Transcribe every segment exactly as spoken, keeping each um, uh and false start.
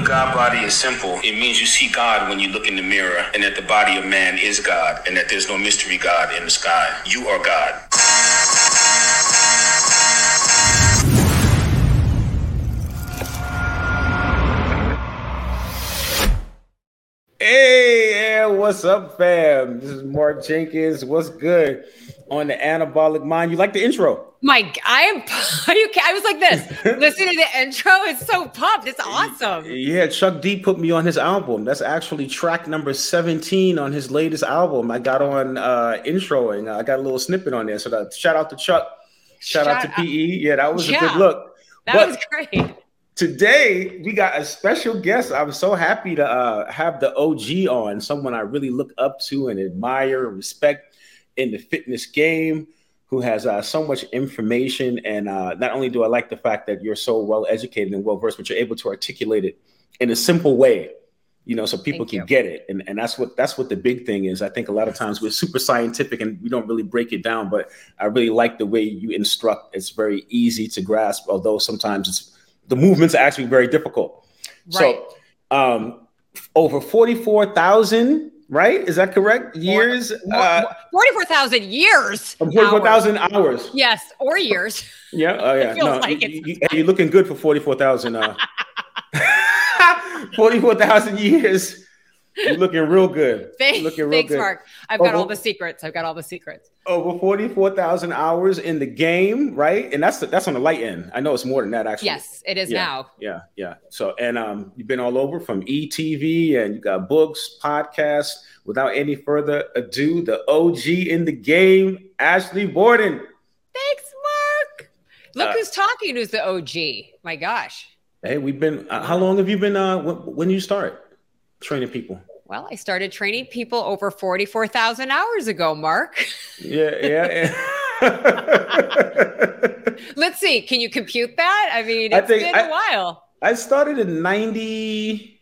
God body is simple. It means you see God when you look in the mirror, and that the body of man is God, and that there's no mystery God in the sky. You are God. Hey, yeah, what's up, fam? This is Mark Jenkins. What's good on the Anabolic Mind? You like the intro? Mike, I am. Are you? I was like this. Listening to the intro, it's so pumped. It's awesome. Yeah, Chuck D put me on his album. That's actually track number seventeen on his latest album. I got on uh, introing. I got a little snippet on there. So that, shout out to Chuck. Shout, shout out to P E. Yeah, that was yeah, a good look. That but was great. Today, we got a special guest. I'm so happy to uh, have the O G on, someone I really look up to and admire and respect in the fitness game, who has uh, so much information. And uh, not only do I like the fact that you're so well educated and well versed, but you're able to articulate it in a simple way, you know, so people Thank can you. get it. And and that's what that's what the big thing is. I think a lot of times we're super scientific and we don't really break it down, but I really like the way you instruct. It's very easy to grasp, although sometimes it's the movements are actually very difficult. Right. So um, over forty-four thousand, right? Is that correct? Years? Uh, forty-four thousand years. forty-four thousand hours. hours. Yes, or years. Yeah. Oh, yeah. No, like you, you, you're looking good for forty-four thousand. Uh, forty-four thousand years. You're looking real good. Thanks, looking real thanks good. Mark. I've got over, all the secrets. I've got all the secrets. Over forty-four thousand hours in the game, right? And that's the, that's on the light end. I know it's more than that, actually. Yes, it is yeah, now. Yeah, yeah. So, and um, you've been all over from E T V, and you got books, podcasts. Without any further ado, the O G in the game, Ashley Borden. Thanks, Mark. Look uh, who's talking. Who's the O G? My gosh. Hey, we've been. Uh, how long have you been? Uh, when, when you start training people? Well, I started training people over forty-four thousand hours ago, Mark. Yeah, yeah. yeah. Let's see. Can you compute that? I mean, it's I think been a I, while. I started in ninety,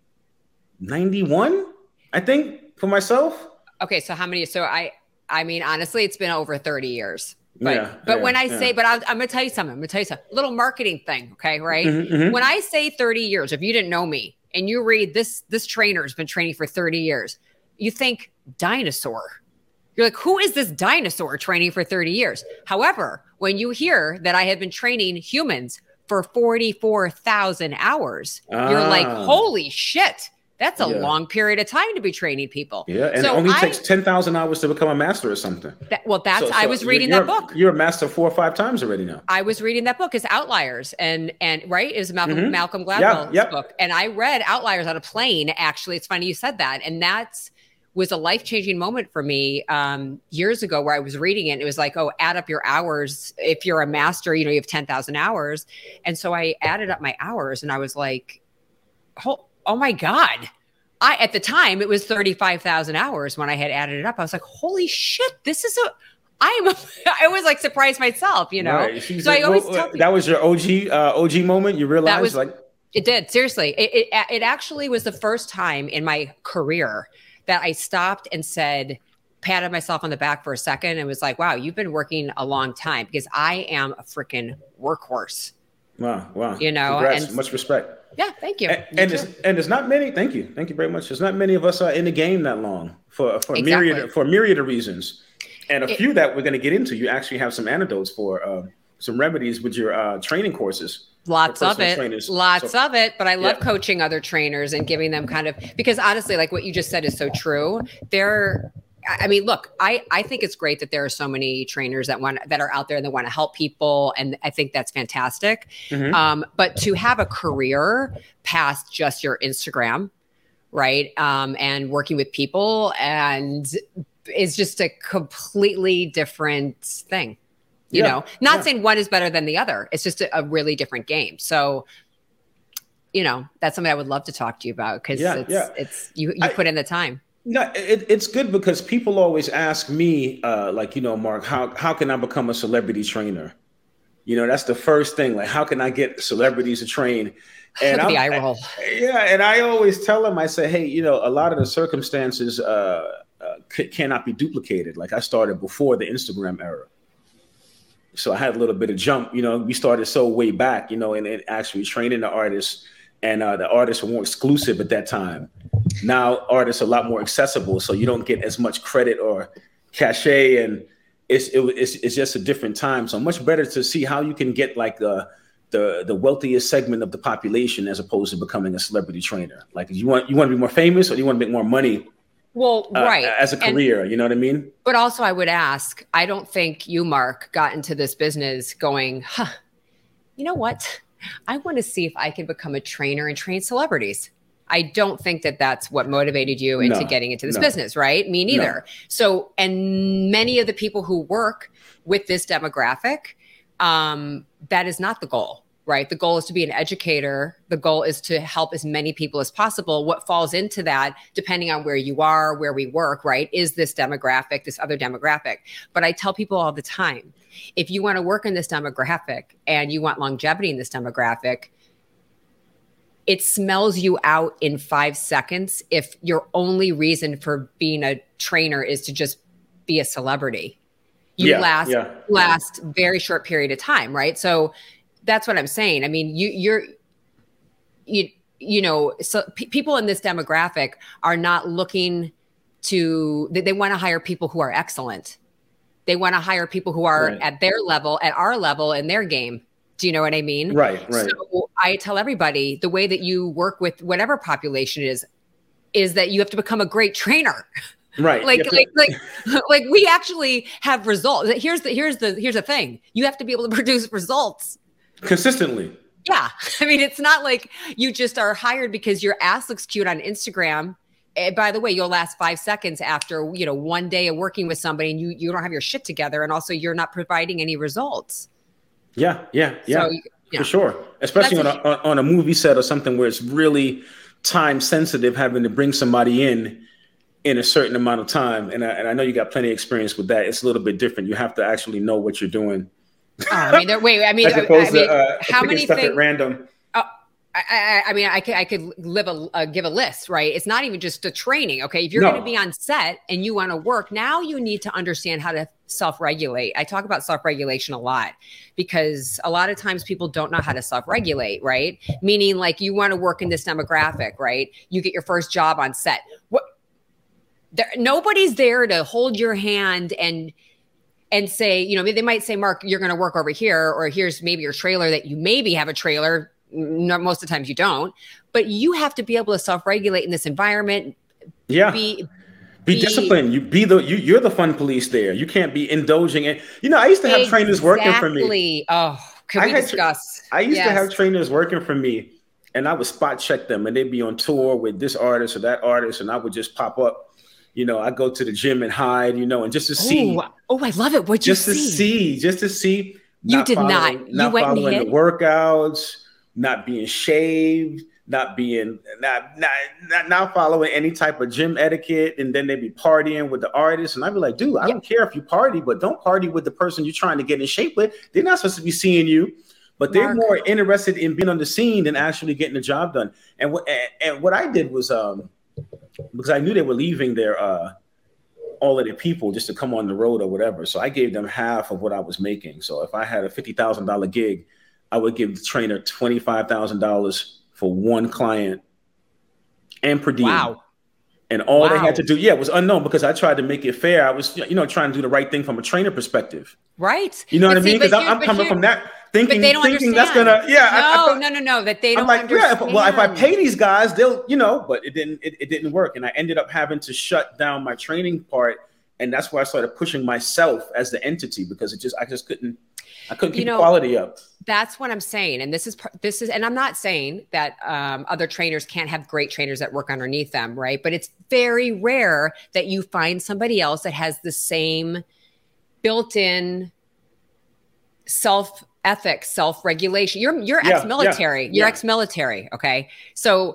ninety-one, I think, for myself. Okay, so how many? So I, I mean, honestly, it's been over thirty years. But, yeah, but yeah, when I yeah. say, but I'm, I'm going to tell you something. I'm going to tell you something. A little marketing thing, okay, right? Mm-hmm, mm-hmm. When I say thirty years, if you didn't know me, and you read this, this trainer has been training for thirty years, you think dinosaur. You're like, who is this dinosaur training for thirty years? However, when you hear that I have been training humans for forty-four thousand hours, ah. you're like, holy shit. That's a yeah. long period of time to be training people. Yeah, and so it only I, takes ten thousand hours to become a master or something. That, well, that's, so, so I was reading that book. You're a master four or five times already now. I was reading that book. It's Outliers. And, and right, it was Malcolm, mm-hmm. Malcolm Gladwell's yeah, yep. book. And I read Outliers on a plane. Actually, it's funny you said that. And that's was a life-changing moment for me um, years ago where I was reading it. And it was like, oh, add up your hours. If you're a master, you know, you have ten thousand hours. And so I added up my hours and I was like, oh, oh my God. I, at the time, it was thirty-five thousand hours when I had added it up. I was like, holy shit, this is a, I'm, a, I was like surprised myself, you know? Right. So like, I always well, tell people, that was your O G, uh, O G moment. You realized that was, like, it did. Seriously. It, it, it actually was the first time in my career that I stopped and said, patted myself on the back for a second and was like, wow, you've been working a long time because I am a freaking workhorse. Wow. Wow. You know, Congrats. and much respect. Yeah, thank you. And, and there's and there's not many. Thank you, thank you very much. There's not many of us uh, in the game that long for for exactly. myriad for myriad of reasons, and a it, few that we're going to get into. You actually have some antidotes for uh, some remedies with your uh, training courses. Lots of it, trainers. lots so, of it. But I love yeah. coaching other trainers and giving them kind of because honestly, like what you just said is so true. They're I mean, look, I, I think it's great that there are so many trainers that want that are out there and that want to help people. And I think that's fantastic. Mm-hmm. Um, but to have a career past just your Instagram, right? Um, and working with people and is just a completely different thing. You yeah. know, not yeah. saying one is better than the other. It's just a, a really different game. So, you know, that's something I would love to talk to you about because yeah, it's, yeah. it's you, you I, put in the time. No, it, it's good because people always ask me, uh, like, you know, Mark, how how can I become a celebrity trainer? You know, that's the first thing. Like, how can I get celebrities to train? And Look at the eye roll. I, yeah, and I always tell them, I say, hey, you know, a lot of the circumstances uh, uh, c- cannot be duplicated. Like, I started before the Instagram era. So I had a little bit of jump, you know, we started so way back, you know, and, and actually training the artists and uh, the artists were more exclusive at that time. Now artists are a lot more accessible, so you don't get as much credit or cachet, and it's it, it's it's just a different time. So much better to see how you can get like the the the wealthiest segment of the population as opposed to becoming a celebrity trainer. Like you want you want to be more famous, or you want to make more money. Well, uh, right. As a career, and, you know what I mean? But also I would ask, I don't think you, Mark, got into this business going, huh, you know what? I want to see if I can become a trainer and train celebrities. I don't think that that's what motivated you into no, getting into this no. business, right? Me neither. No. So, and many of the people who work with this demographic, um, that is not the goal. Right. The goal is to be an educator. The goal is to help as many people as possible. What falls into that, depending on where you are, where we work, right, is this demographic, this other demographic. But I tell people all the time, if you want to work in this demographic and you want longevity in this demographic, it smells you out in five seconds if your only reason for being a trainer is to just be a celebrity. You yeah, last yeah. last very short period of time, right? So that's what I'm saying. I mean, you, you're, you, you know, so p- people in this demographic are not looking to, they, they want to hire people who are excellent. They want to hire people who are right. at their level, at our level in their game. Do you know what I mean? Right, right. So I tell everybody the way that you work with whatever population it is, is that you have to become a great trainer. Right. like, to- like, like, like we actually have results. Here's the, here's the, here's the thing. You have to be able to produce results. Consistently. Yeah. I mean, it's not like you just are hired because your ass looks cute on Instagram. And by the way, you'll last five seconds after, you know, one day of working with somebody and you, you don't have your shit together. And also you're not providing any results. Yeah. Yeah. Yeah. So, yeah. For sure. Especially on a, a, on a movie set or something where it's really time sensitive, having to bring somebody in in a certain amount of time. And I, and I know you got plenty of experience with that. It's a little bit different. You have to actually know what you're doing. Oh, I mean, there, wait, I mean, As opposed I mean, to, uh, how many stuff things? At random. Oh, I, I, I mean, I could, I could live a, uh, give a list, right? It's not even just a training. Okay. If you're No. going to be on set and you want to work, now you need to understand how to self-regulate. I talk about self-regulation a lot because a lot of times people don't know how to self-regulate, right? Meaning like you want to work in this demographic, right? You get your first job on set. What? There, nobody's there to hold your hand and and say, you know, they might say, Mark, you're going to work over here, or here's maybe your trailer that you maybe have a trailer. No, most of the times you don't, but you have to be able to self-regulate in this environment. Yeah. Be, be, be disciplined. You be the, you, you're the fun police there. You can't be indulging in, you know, I used to have exactly. trainers working for me. Oh, can we I discuss? Tra- I used yes. to have trainers working for me and I would spot check them and they'd be on tour with this artist or that artist. And I would just pop up. You know, I go to the gym and hide, you know, and just to see. Ooh, oh, I love it. What'd you just see? to see, just to see. You did not. You not went following and hit? the workouts, not being shaved, not being, not, not, not, not following any type of gym etiquette. And then they'd be partying with the artist. And I'd be like, dude, I yeah. don't care if you party, but don't party with the person you're trying to get in shape with. They're not supposed to be seeing you. But they're Mark. more interested in being on the scene than actually getting the job done. And what and, and what I did was, um, because I knew they were leaving their, uh, all of the people just to come on the road or whatever. So I gave them half of what I was making. So if I had a fifty thousand dollars gig, I would give the trainer twenty-five thousand dollars for one client and per diem. Wow. And all wow. they had to do, yeah, it was unknown because I tried to make it fair. I was, you know, trying to do the right thing from a trainer perspective. Right. You know but what see, I mean? Because I'm but coming from that thinking, but they don't thinking understand. that's gonna, yeah. No, I, I thought, no, no, no. That they don't I'm like, understand. yeah, if, well, if I pay these guys, they'll, you know, but it didn't, it, it didn't work. And I ended up having to shut down my training part. And that's why I started pushing myself as the entity because it just, I just couldn't, I couldn't keep you know, quality up. That's what I'm saying. And this is, this is, and I'm not saying that um, other trainers can't have great trainers that work underneath them. Right. But it's very rare that you find somebody else that has the same built-in self ethics, self-regulation. You're, you're Yeah, ex-military, yeah, you're yeah. ex-military. Okay. So,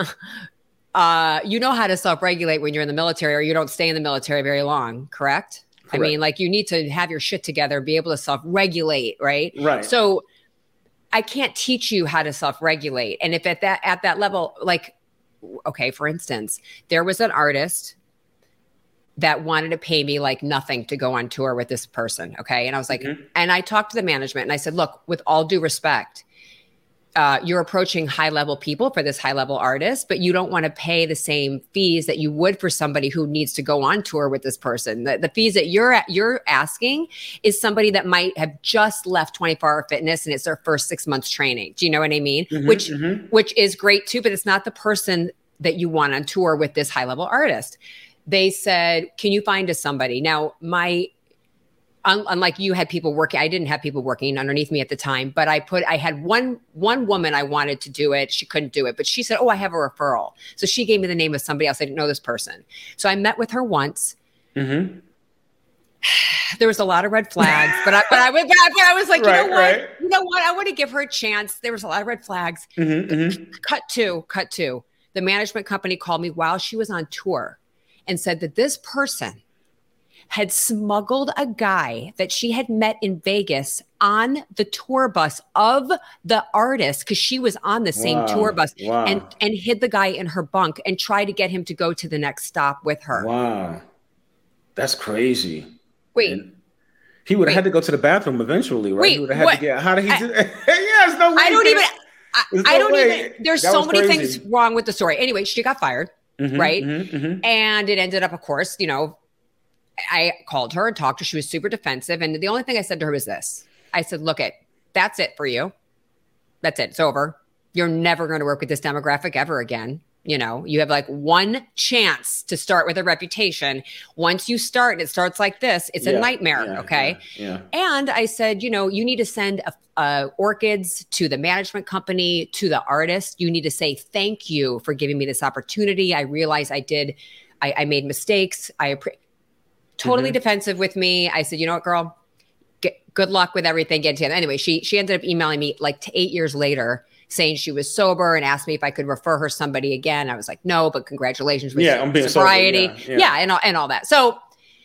uh, you know how to self-regulate when you're in the military, or you don't stay in the military very long. Correct. Correct. I mean, like you need to have your shit together, be able to self-regulate, right? Right. So I can't teach you how to self-regulate. And if at that at that level, like, okay, for instance, there was an artist that wanted to pay me like nothing to go on tour with this person. Okay. And I was like, Mm-hmm. and I talked to the management and I said, look, with all due respect, uh, you're approaching high level people for this high level artist, but you don't want to pay the same fees that you would for somebody who needs to go on tour with this person. The, the fees that you're you're asking is somebody that might have just left twenty-four hour fitness and it's their first six months training. Do you know what I mean? Mm-hmm, which mm-hmm. which is great too, but it's not the person that you want on tour with this high level artist. They said, can you find us somebody? Now, my unlike you had people working, I didn't have people working underneath me at the time, but I put, I had one, one woman I wanted to do it. She couldn't do it, but she said, oh, I have a referral. So she gave me the name of somebody else. I didn't know this person. So I met with her once. Mm-hmm. There was a lot of red flags, but I, but I, but I, but I was like, right, you know what, right. you know what? I want to give her a chance. There was a lot of red flags. Mm-hmm, mm-hmm. Cut to, cut to. The management company called me while she was on tour and said that this person had smuggled a guy that she had met in Vegas on the tour bus of the artist, because she was on the same wow. tour bus, wow. and, and hid the guy in her bunk and tried to get him to go to the next stop with her. Wow. That's crazy. Wait. And he would have had to go to the bathroom eventually, right? Wait, he would have had what? to get, how did he I, do that? Yes, no way. I don't even, I, no I don't way. even, there's that so many crazy. things wrong with the story. Anyway, she got fired, mm-hmm, right? Mm-hmm, mm-hmm. And it ended up, of course, you know, I called her and talked to her. She was super defensive. And the only thing I said to her was this. I said, look, it, that's it for you. That's it. It's over. You're never going to work with this demographic ever again. You know, you have like one chance to start with a reputation. Once you start and it starts like this, it's yeah, a nightmare. Yeah, okay. Yeah, yeah. And I said, you know, you need to send a, uh, orchids to the management company, to the artist. You need to say, thank you for giving me this opportunity. I realized I did, I, I made mistakes. I appreciate Totally mm-hmm. defensive with me. I said, you know what, girl, get, good luck with everything. Get to Anyway, she she ended up emailing me like t- eight years later saying she was sober and asked me if I could refer her somebody again. I was like, no, but congratulations with yeah, I'm being sobriety. Sober, yeah, yeah. yeah, and, all, and all that. So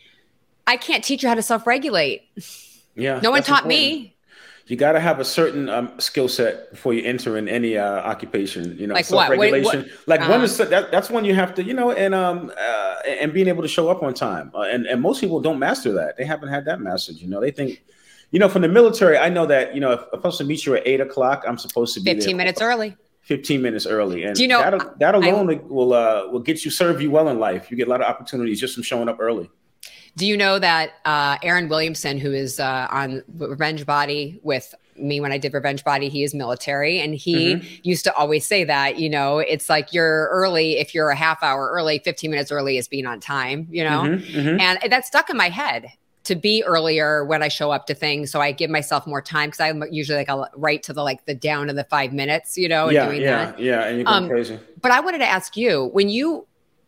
I can't teach you how to self-regulate. Yeah, no one taught important. me. You got to have a certain um, skill set before you enter in any uh, occupation, you know, like self-regulation. What? What? Like uh-huh. one is that, that's one you have to, you know, and um uh, and being able to show up on time. Uh, and and most people don't master that. They haven't had that mastered. You know, they think, you know, from the military, I know that, you know, if I'm supposed to meet you at eight o'clock, I'm supposed to be fifteen there minutes early. fifteen minutes early. And Do you know, that, that alone I, will uh, will get you serve you well in life. You get a lot of opportunities just from showing up early. Do you know that uh, Aaron Williamson, who is uh, on Revenge Body with me when I did Revenge Body, he is military, and he mm-hmm. used to always say that, you know, it's like you're early. If you're a half hour early, fifteen minutes early is being on time, you know, mm-hmm, mm-hmm. and that stuck in my head to be earlier when I show up to things. So I give myself more time because I'm usually like I'll right to the like the down to the five minutes, you know, and yeah, doing yeah, that. yeah, and you're going um, crazy. But I wanted to ask you, when you,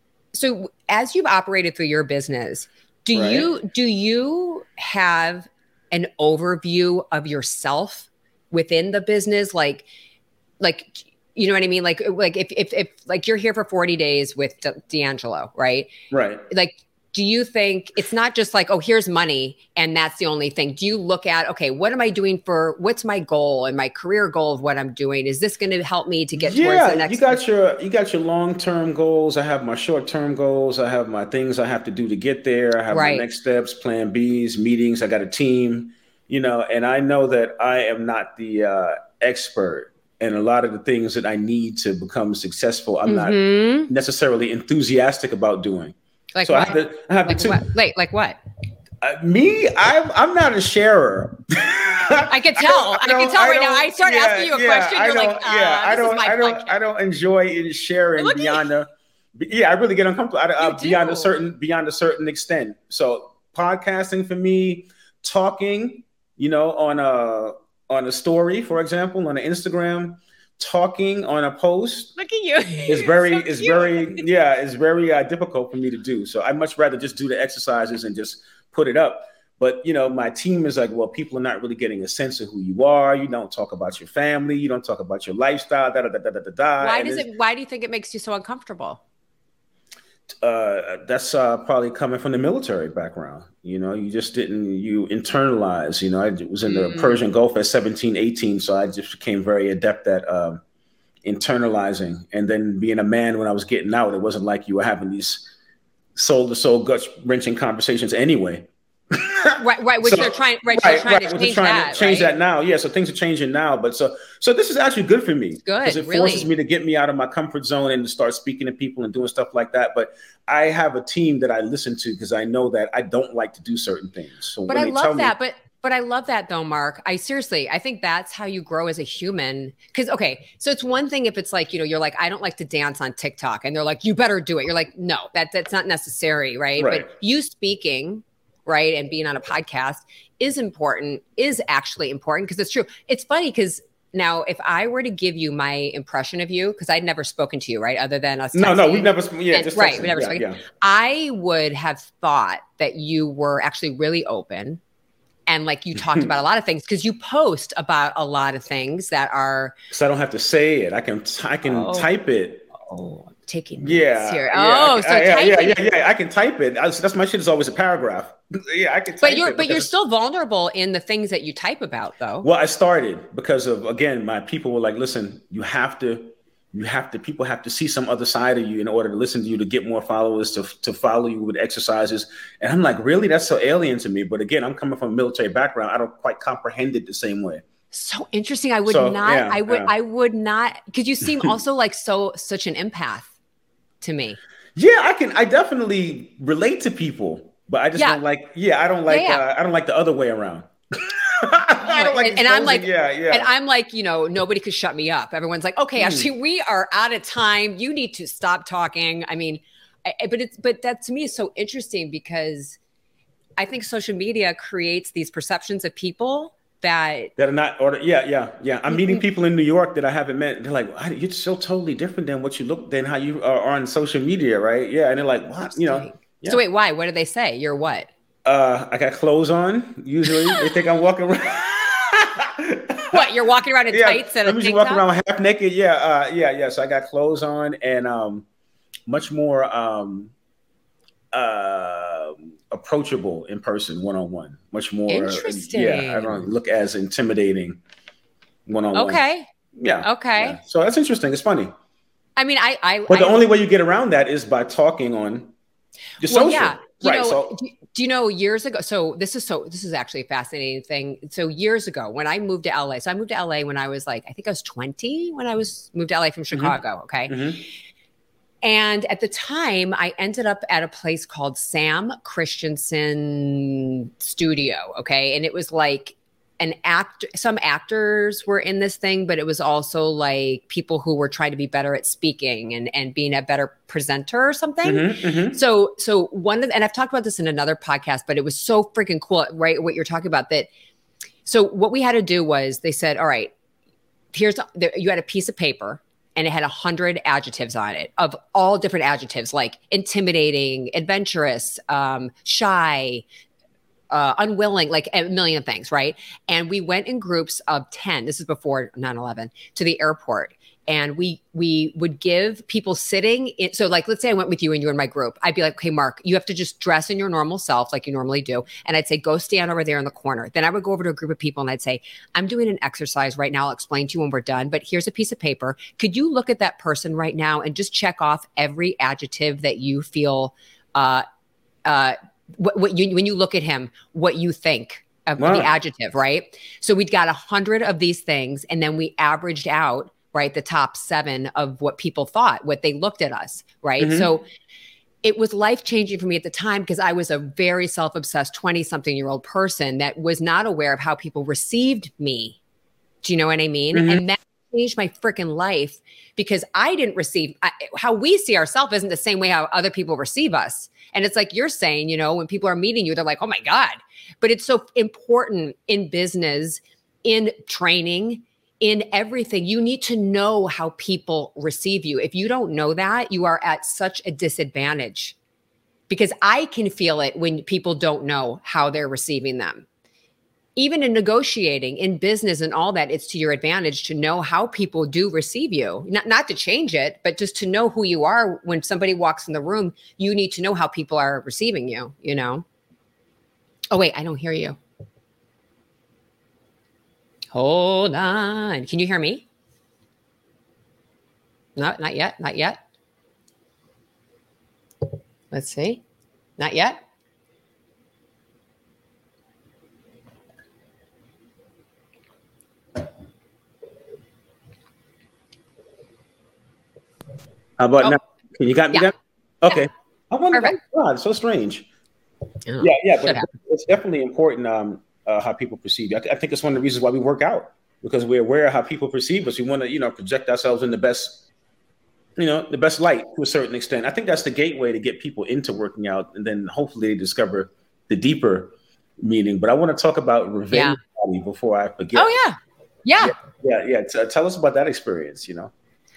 so as you've operated through your business, do right. you do you have an overview of yourself within the business? Like, like, you know what I mean? Like, like if, if, if like you're here for forty days with D- D'Angelo, right? Right. Like, do you think it's not just like, oh, here's money and that's the only thing? Do you look at, okay, what am I doing for, what's my goal and my career goal of what I'm doing? Is this going to help me to get yeah, towards the next? you got your, you got your long-term goals. I have my short-term goals. I have my things I have to do to get there. I have right. my next steps, plan B's, meetings. I got a team, you know, and I know that I am not the uh, expert in a lot of the things that I need to become successful. I'm mm-hmm. not necessarily enthusiastic about doing. Like so what? I have to, I have like to what? Like, like what? Uh, me, I'm I'm not a sharer. I can tell. I, I can tell I right now. I start yeah, asking you a yeah, question. You're like, uh, yeah, I don't, I don't, question. I don't enjoy sharing beyond a. Yeah, I really get uncomfortable uh, beyond a certain beyond a certain extent. So podcasting for me, talking, you know, on a on a story, for example, on an Instagram. Talking on a post, look at you, is very so is very yeah it's very uh, difficult for me to do. So I'd much rather just do the exercises and just put it up. But you know, my team is like, well, people are not really getting a sense of who you are. You don't talk about your family. You don't talk about your lifestyle. Da da da da da da. Why does it? Why do you think it makes you so uncomfortable? Uh, that's uh, probably coming from the military background. You know, you just didn't, you internalize, you know, I was in the mm. Persian Gulf at seventeen, eighteen. So I just became very adept at um, internalizing. And then being a man, when I was getting out, it wasn't like you were having these soul to soul, gut wrenching conversations anyway. right, right. Which So- they're trying, right? Right, they're trying right. to Which change is trying that. to change right? that now. Yeah, so things are changing now. But so so this is actually good for me. good, Because it really. forces me to get me out of my comfort zone and to start speaking to people and doing stuff like that. But I have a team that I listen to because I know that I don't like to do certain things. So But when I they love tell that. me, But but I love that though, Mark. I seriously, I think that's how you grow as a human. Because okay, so it's one thing if it's like, you know, you're like, I don't like to dance on TikTok, and they're like, you better do it. You're like, no, that that's not necessary, right? Right. But you speaking, right, and being on a podcast is important, is actually important because it's true. It's funny because now if I were to give you my impression of you, because I'd never spoken to you, right, other than us. no, no, texting, we've never, sp- yeah, and- just right, texting. we never yeah, spoken. yeah. I would have thought that you were actually really open and like you talked about a lot of things because you post about a lot of things that are So I don't have to say it. I can, I can Oh. type it. oh taking notes Yeah. here. yeah, I Oh, can- so I- yeah, typing. yeah, yeah, yeah. I can type it. I, that's my shit is always a paragraph. yeah, I can. Type But you're it but you're because- still vulnerable in the things that you type about though. Well, I started because of, again, my people were like, listen, you have to, you have to, people have to see some other side of you in order to listen to you, to get more followers, to, to follow you with exercises. And I'm like, really? That's so alien to me. But again, I'm coming from a military background. I don't quite comprehend it the same way. So interesting. I would So, not, yeah, I would, yeah. I would not, because you seem also like so, such an empath to me. Yeah, I can, I definitely relate to people, but I just Yeah. don't like, yeah, I don't like, Yeah, yeah. Uh, I don't like the other way around. I don't like and, and I'm exposing- like, yeah, yeah. and I'm like, you know, nobody could shut me up. Everyone's like, okay, Hmm. actually, we are out of time. You need to stop talking. I mean, I, I- but it's, but that to me is so interesting because I think social media creates these perceptions of people that that are not order. Yeah, yeah, yeah. I'm meeting Mhm. people in New York that I haven't met. They're like, "Why- you're so totally different than what you look than how you are on social media, right? Yeah. And they're like, what? You know, Interesting. yeah. So wait, why? What do they say? You're what? uh, I got clothes on. Usually they think I'm walking around. What? You're walking around in Yeah, tights and a I'm usually tank walking top? around half naked. Yeah, uh, yeah, yeah. So I got clothes on and um, much more um, uh, approachable in person, one on one. Much more. Interesting. Yeah, I don't look as intimidating one on one. Okay. Yeah. Okay. yeah. So that's interesting. It's funny. I mean, I, I, But the I- only way you get around that is by talking on your well, social. yeah. You right. know, So do, do you know years ago? So this is so this is actually a fascinating thing. So years ago, when I moved to L A, so I moved to L A when I was like, I think I was twenty when I was moved to L A from Chicago. Okay. Mhm. And at the time, I ended up at a place called Sam Christensen Studio. Okay. And it was like an actor, some actors were in this thing, but it was also like people who were trying to be better at speaking and, and being a better presenter or something. Mhm, mhm. So, so one of the, and I've talked about this in another podcast, but it was so freaking cool, right? What you're talking about that. So what we had to do was they said, all right, here's, there, you had a piece of paper and it had a hundred adjectives on it of all different adjectives, like intimidating, adventurous, um, shy, uh, unwilling, like a million things, right? And we went in groups of ten, this is before nine eleven, to the airport. And we we would give people sitting in, so like, let's say I went with you and you were in my group. I'd be like, okay, Mark, you have to just dress in your normal self like you normally do. And I'd say, go stand over there in the corner. Then I would go over to a group of people and I'd say, I'm doing an exercise right now. I'll explain to you when we're done, but here's a piece of paper. Could you look at that person right now and just check off every adjective that you feel, uh, uh, what, what you, when you look at him, what you think of Wow. the adjective, right? So we'd got a hundred of these things and then we averaged out, right, the top seven of what people thought, what they looked at us, right? Mhm. So it was life-changing for me at the time because I was a very self-obsessed twenty-something-year-old person that was not aware of how people received me. Do you know what I mean? Mhm. And that changed my freaking life because I didn't receive, I, how we see ourselves isn't the same way how other people receive us. And it's like you're saying, you know, when people are meeting you, they're like, oh my God. But it's so important in business, in training, in everything. You need to know how people receive you. If you don't know that, you are at such a disadvantage because I can feel it when people don't know how they're receiving them. Even in negotiating, in business and all that, it's to your advantage to know how people do receive you. Not, not to change it, but just to know who you are. When somebody walks in the room, you need to know how people are receiving you, you know? Oh, wait, I don't hear you. Hold on. Can you hear me? No, not yet. Not yet. Let's see. Not yet. How about Oh. now? Can you got me? Yeah. Got? Okay. Yeah. I wonder. Perfect. Oh, God, so strange. Oh, Yeah, yeah, should but have. it's definitely important um, uh, how people perceive you. I, th- I think it's one of the reasons why we work out, because we're aware of how people perceive us. We want to, you know, project ourselves in the best, you know, the best light to a certain extent. I think that's the gateway to get people into working out, and then hopefully they discover the deeper meaning. But I want to talk about revenge body before I forget. Oh yeah, yeah. Yeah, yeah. T- tell us about that experience. You know,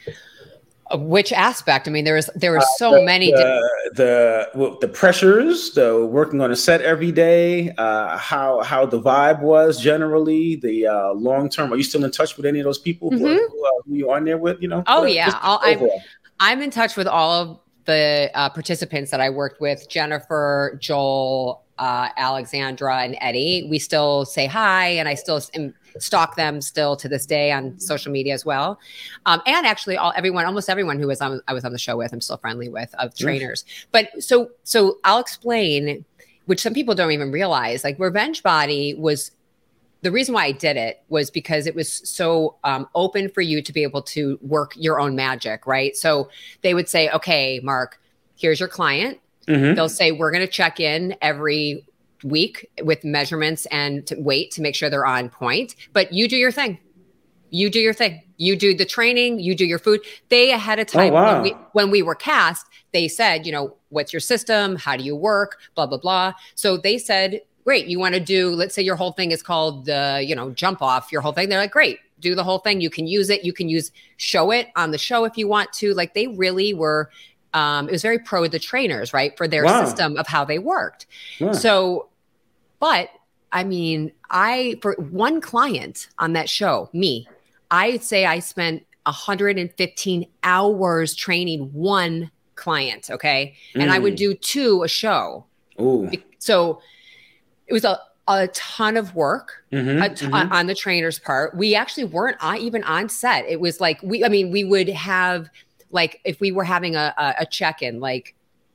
Uh, Which aspect? I mean, there was there were so the, many. di- the the well, the pressures, the working on a set every day, uh, how how the vibe was generally, the uh, long term. Are you still in touch with any of those people who, Mhm. are, who, uh, who you're on there with? You know. Oh Whatever. yeah, Just I'll, I'm overall. I'm in touch with all of the uh, participants that I worked with: Jennifer, Joel, uh, Alexandra, and Eddie. We still say hi, and I still am, stalk them still to this day on social media as well. Um, and actually, all everyone, almost everyone who was on I was on the show with, I'm still friendly with of trainers. But so so I'll explain, which some people don't even realize. Like Revenge Body was. The reason why I did it was because it was so um, open for you to be able to work your own magic, right? So they would say, okay, Mark, here's your client. Mhm. They'll say, we're going to check in every week with measurements and to weight to make sure they're on point. But you do your thing. You do your thing. You do the training. You do your food. They ahead of time, Oh, wow. when, we, when we were cast, they said, you know, what's your system? How do you work? Blah, blah, blah. So they said, great, you want to do, let's say your whole thing is called, uh, you know, jump off your whole thing. They're like, great, do the whole thing. You can use it. You can use, show it on the show if you want to. Like they really were, um, it was very pro the trainers, right? For their Wow. system of how they worked. Yeah. So, but I mean, I, for one client on that show, me, I'd say I spent one hundred fifteen hours training one client. Okay. And I would Mm. do two a show. Ooh. So it was a, a ton of work Mhm, a ton, mhm. on the trainer's part. We actually weren't on, even on set. It was like, we, I mean, we would have like, if we were having a, a, a check-in, like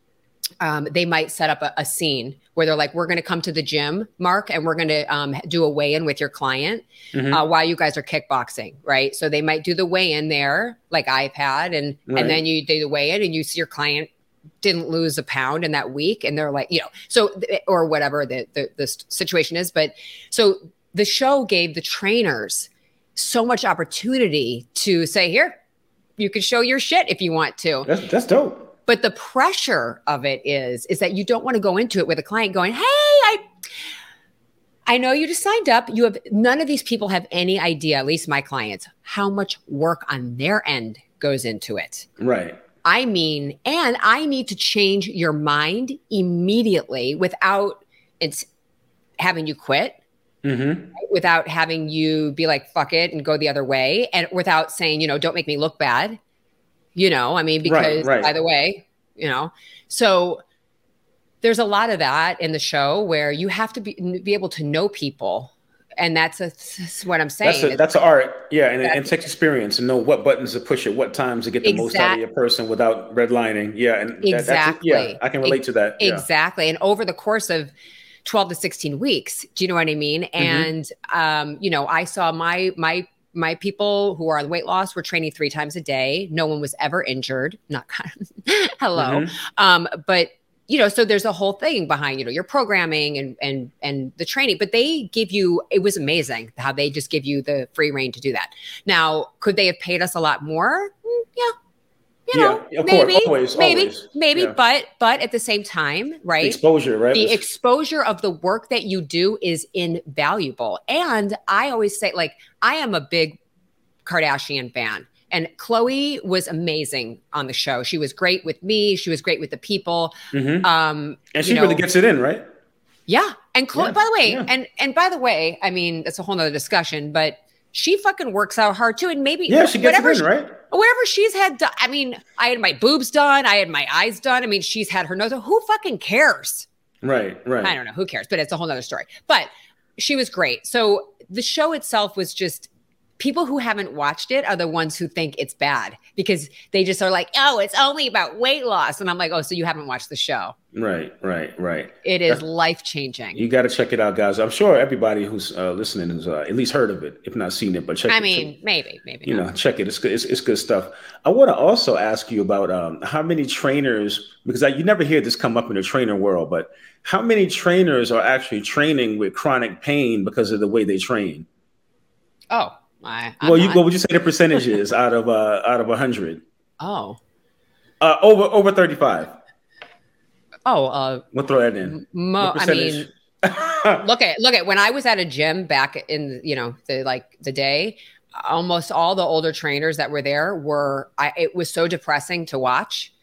um, they might set up a, a scene where they're like, we're going to come to the gym, Mark, and we're going to um, do a weigh-in with your client Mhm. uh, while you guys are kickboxing, right? So they might do the weigh-in there, like I've had, and Right. and then you do the weigh-in and you see your client didn't lose a pound in that week, and they're like, you know, so or whatever the, the the situation is. But so the show gave the trainers so much opportunity to say, here, you can show your shit if you want to. That's that's dope. But the pressure of it is, is that you don't want to go into it with a client going, hey, I I know you just signed up. You have none of these people have any idea, at least my clients, how much work on their end goes into it. Right. I mean, and I need to change your mind immediately without it's having you quit, Mm-hmm. without having you be like, fuck it and go the other way. And without saying, you know, don't make me look bad. You know, I mean, because right. by the way, you know, so there's a lot of that in the show where you have to be, be able to know people. And that's, a, that's what I'm saying. That's a, It's- that's an art, yeah, and it, That's- it takes experience to know what buttons to push at what times to get the most out of Exact- your person without redlining. Yeah, and that, that's it. Exactly. Yeah, I can relate Ex- to that. Yeah. Exactly. And over the course of twelve to sixteen weeks, do you know what I mean? Mm-hmm. And, um, you know, I saw my, my, my people who are on weight loss were training three times a day. No one was ever injured. Not hello. Mhm. Um, but you know, so there's a whole thing behind, you know, your programming and, and, and the training, but they give you, it was amazing how they just give you the free reign to do that. Now, could they have paid us a lot more? Mm, yeah. You know, Yeah, of maybe, course, always, maybe, always. maybe, Yeah. but, but at the same time, right? Exposure, right? The exposure of the work that you do is invaluable. And I always say, like, I am a big Kardashian fan. And Khloe was amazing on the show. She was great with me. She was great with the people. Mhm. Um, and you she really know, gets it in, right? yeah. And Khloe, Yeah, by the way, yeah. and and by the way, I mean, that's a whole nother discussion, but she fucking works out hard too. And maybe Yeah, she gets whatever it in, she- right? Whatever she's had done. I mean, I had my boobs done. I had my eyes done. I mean, she's had her nose. Who fucking cares? Right, right. I don't know. Who cares? But it's a whole nother story. But she was great. So the show itself was just people who haven't watched it are the ones who think it's bad because they just are like, oh, it's only about weight loss. And I'm like, oh, so you haven't watched the show. Right, right, right. It is life changing. You got to check it out, guys. I'm sure everybody who's uh, listening has uh, at least heard of it, if not seen it. But check I it. I mean, maybe, maybe. You not. know, check it. It's good. It's, it's good stuff. I want to also ask you about um, how many trainers, because I, you never hear this come up in the trainer world, but how many trainers are actually training with chronic pain because of the way they train? Oh, I, well, you, what would you say the percentage is out of uh, out of a hundred? Oh, uh, over over thirty-five. Oh, uh, we'll throw that in. Mo- I mean, look at look at when I was at a gym back in you know the like the day, almost all the older trainers that were there were. I, it was so depressing to watch.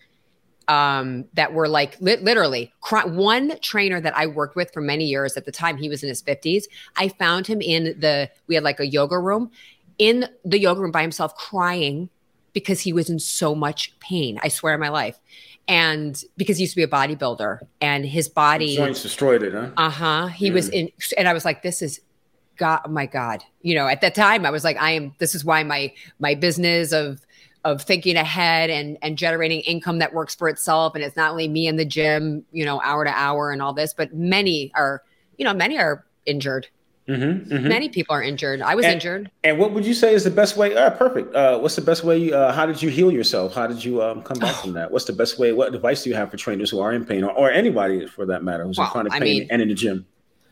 Um, that were like li- literally cry- one trainer that I worked with for many years. At the time, he was in his fifties. I found him in the. We had like a yoga room, in the yoga room by himself, crying because he was in so much pain. I swear on my life. And because he used to be a bodybuilder and his body the joints destroyed it, huh? Uh-huh. He yeah. was in, and I was like, this is God, oh my God. You know, at that time I was like, I am, this is why my, my business of, of thinking ahead and, and generating income that works for itself. And it's not only me in the gym, you know, hour to hour and all this, but many are, you know, many are injured. Mm-hmm, mm-hmm. Many people are injured. I was and, injured. And what would you say is the best way? Ah, perfect. Uh, what's the best way? Uh, how did you heal yourself? How did you um, come back from that? What's the best way? What advice do you have for trainers who are in pain, or, or anybody for that matter, who's well, in chronic pain I mean, and in the gym?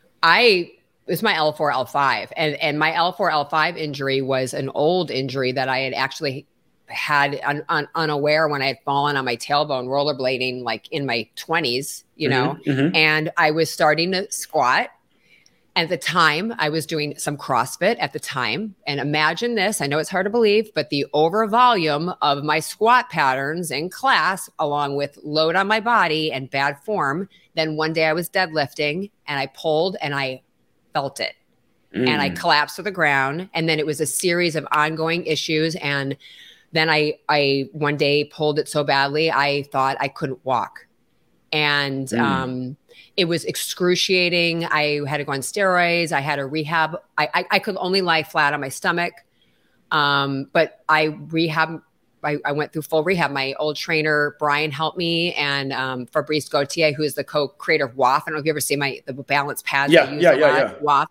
I it was my L four, L five, and and my L four, L five injury was an old injury that I had actually had un, un, unaware when I had fallen on my tailbone rollerblading, like in my twenties, you know, mm-hmm, mm-hmm. and I was starting to squat. At the time, I was doing some CrossFit at the time. And imagine this, I know it's hard to believe, but the over volume of my squat patterns in class, along with load on my body and bad form, then one day I was deadlifting and I pulled and I felt it. Mm. And I collapsed to the ground. And then it was a series of ongoing issues. And then I, I one day pulled it so badly, I thought I couldn't walk. And mm. um it was excruciating. I had to go on steroids. I had a rehab. I, I, I could only lie flat on my stomach. Um, but I rehab, I, I went through full rehab. My old trainer, Brian, helped me. And um, Fabrice Gauthier, who is the co-creator of W A F. I don't know if you ever see my the balance pads. Yeah, I use yeah, a yeah, lot, yeah. W A F.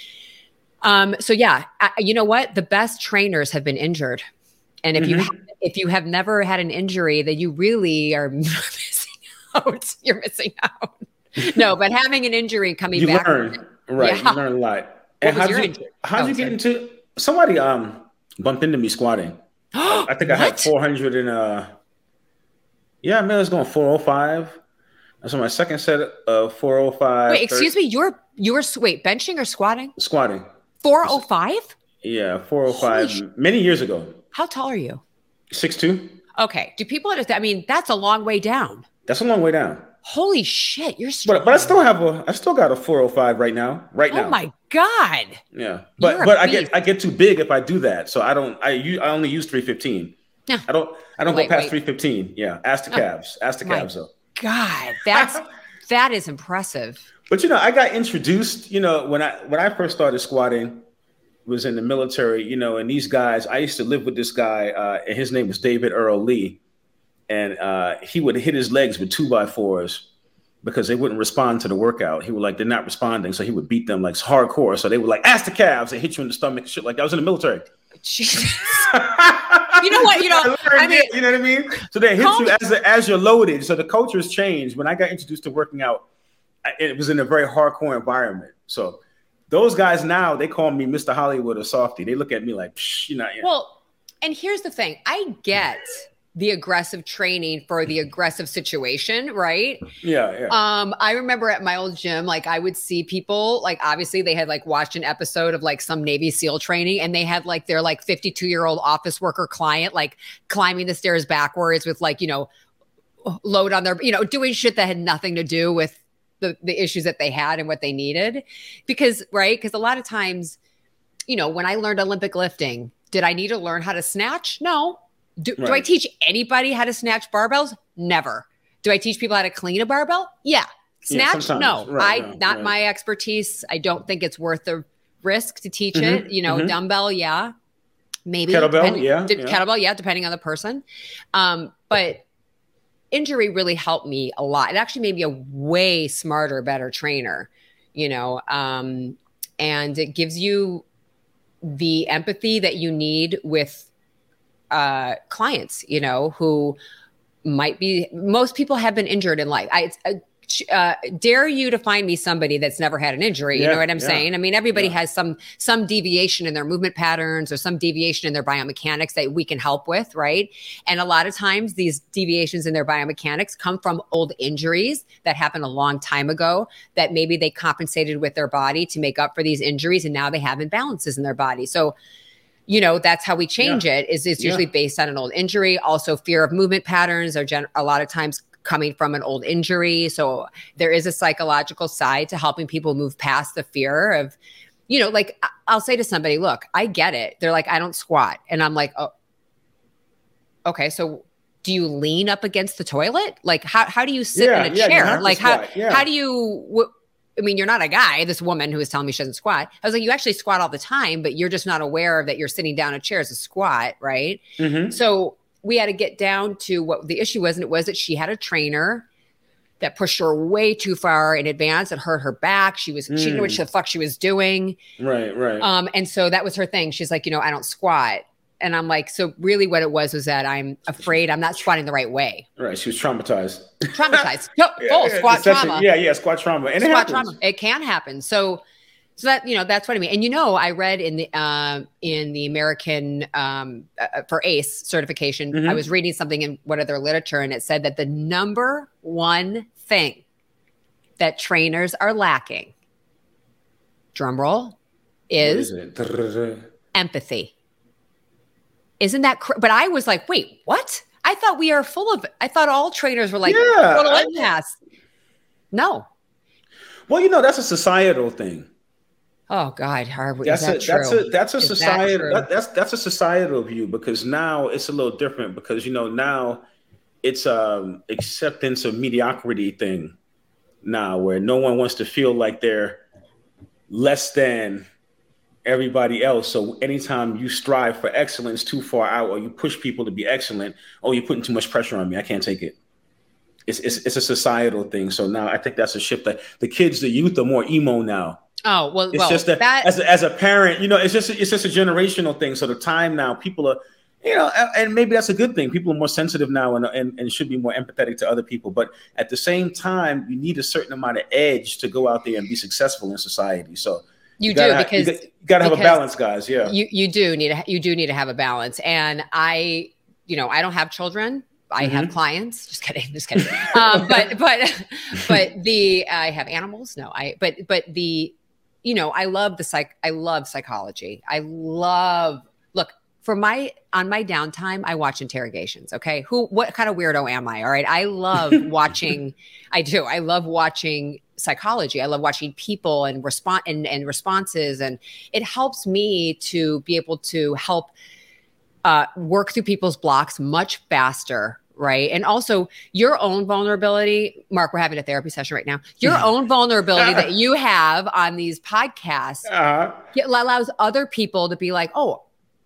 Um, so yeah, I, you know what? The best trainers have been injured. And if mm-hmm. you have, if you have never had an injury, then you really are missing out. You're missing out. No, but having an injury coming you back. Learn, right. Yeah. You learn a lot. And how did you, how did you get into, somebody um bumped into me squatting. I think I had four hundred and, uh, yeah, I mean, I was going four oh five. That's on my second set of four oh five. Wait, excuse thirty. me. You were, you were, wait, benching or squatting? Squatting. four oh five? Yeah, four oh five. Holy many years ago. How tall are you? six two. Okay. Do people understand? I mean, that's a long way down. That's a long way down. Holy shit, you're strong. But, but I still have a I still got a four oh five right now. Right now. Oh my God. Yeah. But but I get I get too big if I do that. So I don't I use I only use three fifteen. Yeah. I don't I don't wait, go past three fifteen. Yeah. Ask the calves. Ask the calves though. God, that's that is impressive. But you know, I got introduced, you know, when I when I first started squatting, was in the military, you know, and these guys, I used to live with this guy, uh, and his name was David Earl Lee. And uh, he would hit his legs with two by fours because they wouldn't respond to the workout. He would like, they're not responding. So he would beat them like hardcore. So they would like, ask the calves and hit you in the stomach and shit like that. I was in the military. Jesus. You know what? You know, I, I mean, it, you know what I mean? So they hit you as, as you're loaded. So the culture's changed. When I got introduced to working out, it was in a very hardcore environment. So those guys now, they call me Mister Hollywood or Softy. They look at me like, Psh, you're not. You know. Well, and here's the thing. I get the aggressive training for the aggressive situation, right? Yeah, yeah. Um, I remember at my old gym, like I would see people, like obviously they had like watched an episode of like some Navy SEAL training, and they had like their like fifty-two year old office worker client, like climbing the stairs backwards with like, you know, load on their, you know, doing shit that had nothing to do with the, the issues that they had and what they needed. Because, right? Because a lot of times, you know, when I learned Olympic lifting, did I need to learn how to snatch? No. Do, right. do I teach anybody how to snatch barbells? Never. Do I teach people how to clean a barbell? Yeah. Snatch? Yeah, no. Right, I no, not right. my expertise. I don't think it's worth the risk to teach mm-hmm, it. You know, mm-hmm. dumbbell, yeah. maybe kettlebell, depending, yeah, d- yeah, kettlebell, yeah, depending on the person. Um, but injury really helped me a lot. It actually made me a way smarter, better trainer, you know, um, and it gives you the empathy that you need with uh, clients, you know, who might be, most people have been injured in life. I uh, uh, dare you to find me somebody that's never had an injury. Yeah, you know what I'm yeah, saying? I mean, everybody yeah. has some, some deviation in their movement patterns or some deviation in their biomechanics that we can help with. Right. And a lot of times these deviations in their biomechanics come from old injuries that happened a long time ago that maybe they compensated with their body to make up for these injuries. And now they have imbalances in their body. So, you know, that's how we change Yeah. it is it's usually Yeah. based on an old injury. Also fear of movement patterns are gen- a lot of times coming from an old injury. So there is a psychological side to helping people move past the fear of, you know, like I- I'll say to somebody, look, I get it. They're like, I don't squat. And I'm like, oh, okay. So do you lean up against the toilet? Like how, how do you sit Yeah, in a yeah, you chair? have to Like how, squat, yeah. how do you, wh- I mean, you're not a guy, this woman who was telling me she doesn't squat. I was like, you actually squat all the time, but you're just not aware that you're sitting down in a chair as a squat. Right. Mhm. So we had to get down to what the issue was. And it was that she had a trainer that pushed her way too far in advance and hurt her back. She was, she didn't know what Mm. the fuck she was doing. Right, right. Um, and so that was her thing. She's like, you know, I don't squat. And I'm like, so really what it was was that I'm afraid I'm not squatting the right way. Right. She was traumatized. Traumatized. No, Yeah, full yeah, squat essentially- trauma. Yeah, yeah, squat trauma. And it Squat happens. trauma. It can happen. So, so that, you know, that's what I mean. And, you know, I read in the, um, in the American, um, uh, for A C E certification, Mhm. I was reading something in one of their literature and it said that the number one thing that trainers are lacking, drum roll, What is, is it? empathy. Isn't that, cr- but I was like, wait, what? I thought we are full of, I thought all trainers were like, Yeah, total I- empaths. No. Well, you know, that's a societal thing. Oh God, Harv, is That's that a true? that's a that's a Is that societal true? that, that's that's a societal view because now it's a little different because you know now it's um acceptance of mediocrity thing now where no one wants to feel like they're less than everybody else. So anytime you strive for excellence too far out or you push people to be excellent, oh, you're putting too much pressure on me. I can't take it. It's it's, it's a societal thing. So now I think that's a shift that the kids, the youth are more emo now. Oh, well, It's well, just that, that as a, as a parent, you know, it's just it's just a generational thing. So the time now, people are, you know, and, and maybe that's a good thing. People are more sensitive now and, and and should be more empathetic to other people. But at the same time, you need a certain amount of edge to go out there and be successful in society. So you, gotta do ha- because you got, you got to have a because balance, guys. Yeah. you you do need to, you do need to have a balance. And I, you know, I don't have children. I have Mhm. clients. Just kidding. Just kidding. um, but but but the I have animals. No, I but but the you know I love the psych. I love psychology. I love look for my on my downtime. I watch interrogations. Okay, who what kind of weirdo am I? All right, I love watching. I do. I love watching psychology. I love watching people and respond and, and responses, and it helps me to be able to help uh, work through people's blocks much faster. Right. And also your own vulnerability, Mark, we're having a therapy session right now. Your own vulnerability that you have on these podcasts Uh-huh. it allows other people to be like, oh,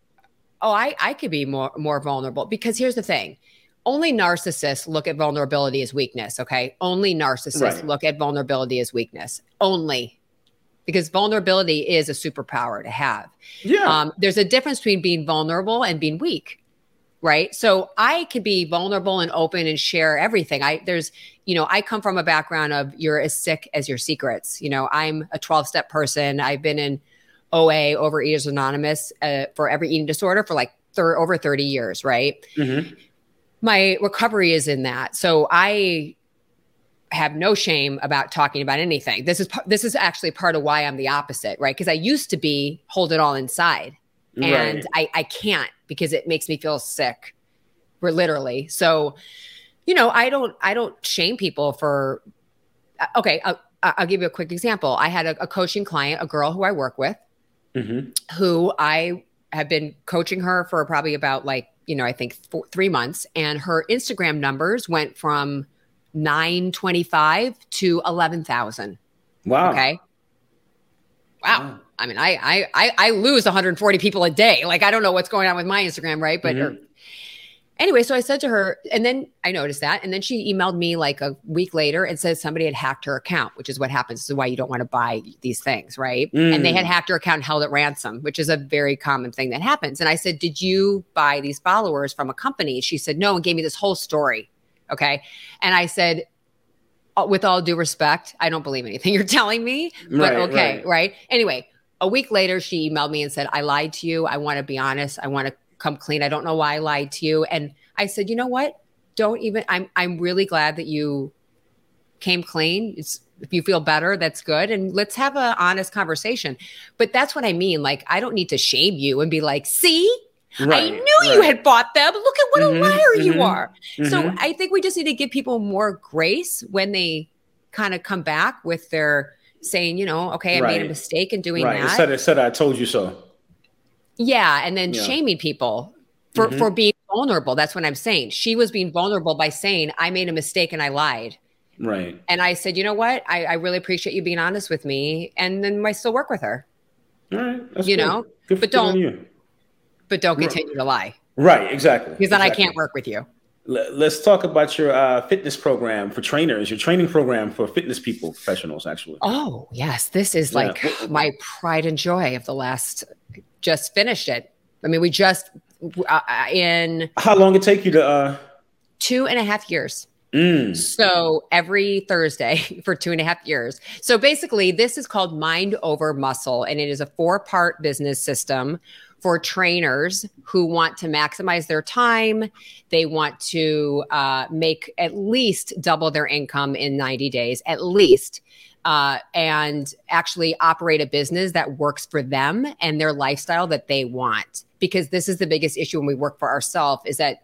oh, I, I could be more, more vulnerable. Because here's the thing. Only narcissists look at vulnerability as weakness. Okay. Only narcissists Right. look at vulnerability as weakness. Only. Because vulnerability is a superpower to have. Yeah. Um, there's a difference between being vulnerable and being weak. Right. So I could be vulnerable and open and share everything. I there's, you know, I come from a background of you're as sick as your secrets. You know, I'm a twelve step person. I've been in O A, Overeaters Anonymous, uh, for every eating disorder for like thir- over thirty years. Right. Mhm. My recovery is in that. So I have no shame about talking about anything. This is, p- this is actually part of why I'm the opposite. Right. Because I used to be hold it all inside. And Right. I, I can't because it makes me feel sick. We're literally. So, you know, I don't, I don't shame people for, uh, okay. I'll, I'll give you a quick example. I had a, a coaching client, a girl who I work with, Mhm. who I have been coaching her for probably about like, you know, I think four, three months. And her Instagram numbers went from nine twenty-five to eleven thousand. Wow. Okay. Wow. I mean, I, I, I, I lose one hundred forty people a day. Like, I don't know what's going on with my Instagram. Right. But mm-hmm. or, anyway, so I said to her, and then I noticed that. And then she emailed me like a week later and said somebody had hacked her account, which is what happens. This is why you don't want to buy these things, right? Mm. And they had hacked her account and held it ransom, which is a very common thing that happens. And I said, did you buy these followers from a company? She said, no, and gave me this whole story. Okay. And I said, with all due respect, I don't believe anything you're telling me, but right, okay, right. right? Anyway, a week later, she emailed me and said, I lied to you. I want to be honest. I want to come clean. I don't know why I lied to you. And I said, you know what? Don't even, I'm, I'm really glad that you came clean. It's, if you feel better, that's good. And let's have an honest conversation. But that's what I mean. Like, I don't need to shame you and be like, see, right, I knew right. you had bought them. Look at what mm-hmm, a liar mm-hmm, you are. Mm-hmm. So I think we just need to give people more grace when they kind of come back with their saying, you know, okay, I right. made a mistake in doing right. that. Instead, instead, I told you so. Yeah. And then yeah. shaming people for, mm-hmm. for being vulnerable. That's what I'm saying. She was being vulnerable by saying, I made a mistake and I lied. Right. And I said, you know what? I, I really appreciate you being honest with me. And then I still work with her. All right. That's you good. know, good but don't, but don't continue to lie. Right. Exactly. Because then exactly. I can't work with you. Let's talk about your uh, fitness program for trainers, your training program for fitness people, professionals, actually. Oh, yes. This is like yeah. my pride and joy of the last, just finished it. I mean, we just, uh, in. How long it take you to? Uh... Two and a half years. Mm. So every Thursday for two and a half years. So basically, this is called Mind Over Muscle, and it is a four-part business system for trainers who want to maximize their time. They want to uh, make at least double their income in ninety days, at least, uh, and actually operate a business that works for them and their lifestyle that they want. Because this is the biggest issue when we work for ourselves, is that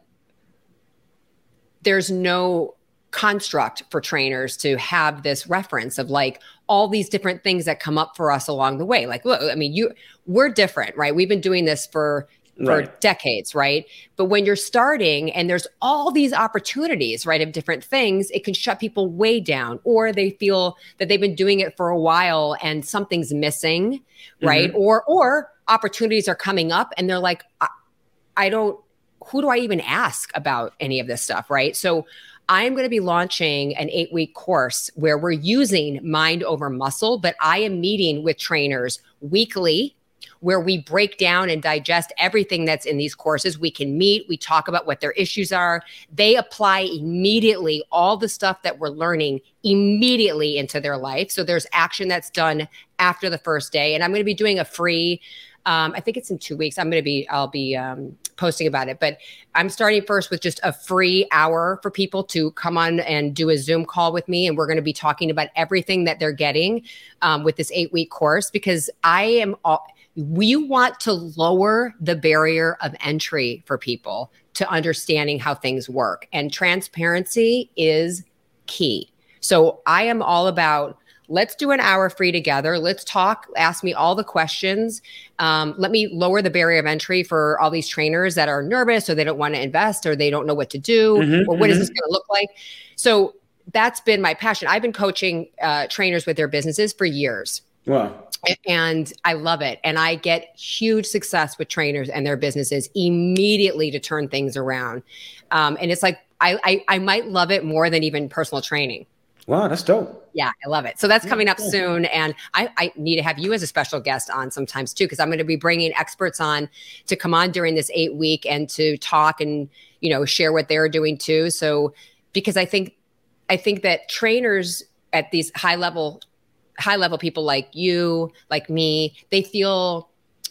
there's no construct for trainers to have this reference of like all these different things that come up for us along the way. Like, look, I mean, you, we're different, right? We've been doing this for, for right. decades, right? But when you're starting and there's all these opportunities, right, of different things, it can shut people way down, or they feel that they've been doing it for a while and something's missing, right? Mm-hmm. Or, or opportunities are coming up and they're like, I, I don't, who do I even ask about any of this stuff, right? So I'm going to be launching an eight week course where we're using Mind Over Muscle, but I am meeting with trainers weekly where we break down and digest everything that's in these courses. We can meet, we talk about what their issues are. They apply immediately all the stuff that we're learning immediately into their life. So there's action that's done after the first day. And I'm going to be doing a free Um, I think it's in two weeks. I'm going to be, I'll be um, posting about it, but I'm starting first with just a free hour for people to come on and do a Zoom call with me. And we're going to be talking about everything that they're getting um, with this eight week course, because I am, all, we want to lower the barrier of entry for people to understanding how things work, and transparency is key. So I am all about, let's do an hour free together. Let's talk. Ask me all the questions. Um, let me lower the barrier of entry for all these trainers that are nervous, or they don't want to invest, or they don't know what to do, mm-hmm, or what mm-hmm. is this going to look like? So that's been my passion. I've been coaching uh, trainers with their businesses for years. Wow. And I love it. And I get huge success with trainers and their businesses immediately to turn things around. Um, and it's like, I, I, I might love it more than even personal training. Wow, that's dope. Yeah, I love it. So that's coming up soon. And I, I need to have you as a special guest on sometimes too, because I'm going to be bringing experts on to come on during this eight week and to talk and, you know, share what they're doing too. So, because I think, I think that trainers at these high level, high level people like you, like me, they feel,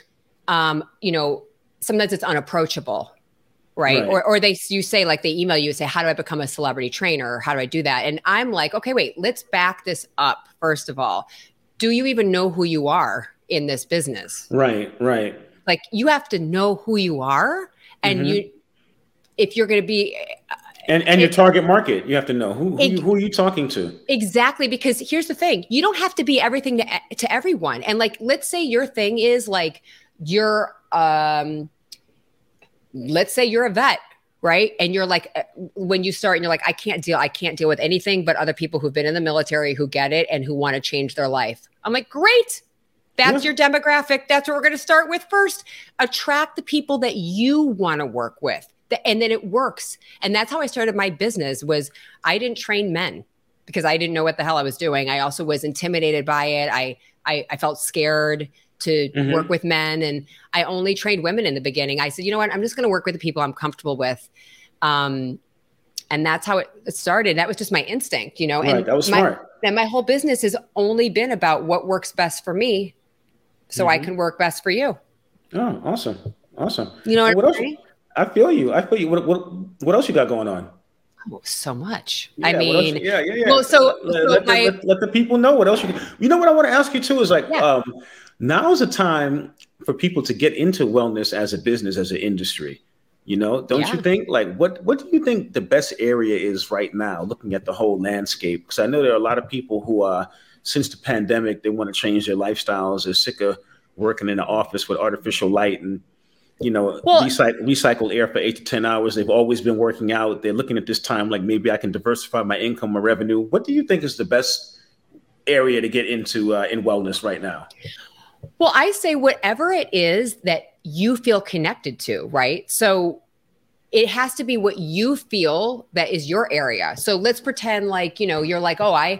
um, you know, sometimes it's unapproachable. Right. right. Or, or they, you say, like, they email you and say, how do I become a celebrity trainer? Or how do I do that? And I'm like, okay, wait, let's back this up. First of all, do you even know who you are in this business? Right. Right. Like, you have to know who you are. And mm-hmm. you, if you're going to be, uh, and, and it, your target market, you have to know who, who, it, who are you talking to? Exactly. Because here's the thing, you don't have to be everything to, to everyone. And like, let's say your thing is like, you're, um, let's say you're a vet, right? And you're like, when you start and you're like, I can't deal, I can't deal with anything but other people who've been in the military who get it and who want to change their life. I'm like, great. That's Yeah. your demographic. That's what we're going to start with first. Attract the people that you want to work with. And then it works. And that's how I started my business. Was I didn't train men because I didn't know what the hell I was doing. I also was intimidated by it. I I, I felt scared to mm-hmm. work with men. And I only trained women in the beginning. I said, you know what? I'm just going to work with the people I'm comfortable with. Um, and that's how it started. That was just my instinct, you know. Right, and that was my, smart. And my whole business has only been about what works best for me, so mm-hmm. I can work best for you. Oh, awesome, awesome. You know what, what I'm else? saying? I feel you. I feel you. What what what else you got going on? Oh, so much. Yeah, I mean, yeah, yeah, yeah. Well, so, let, so let, my, let, let the people know what else you. You know what I want to ask you too is like, yeah. um, now's the time for people to get into wellness as a business, as an industry. You know, don't yeah. you think? Like, what what do you think the best area is right now, looking at the whole landscape? Because I know there are a lot of people who are, since the pandemic, they want to change their lifestyles. They're sick of working in the office with artificial light and, you know, well, recycle, recycle air for eight to ten hours. They've always been working out. They're looking at this time like maybe I can diversify my income or revenue. What do you think is the best area to get into uh, in wellness right now? Well, I say whatever it is that you feel connected to, right? So it has to be what you feel that is your area. So let's pretend like, you know, you're like, oh, I,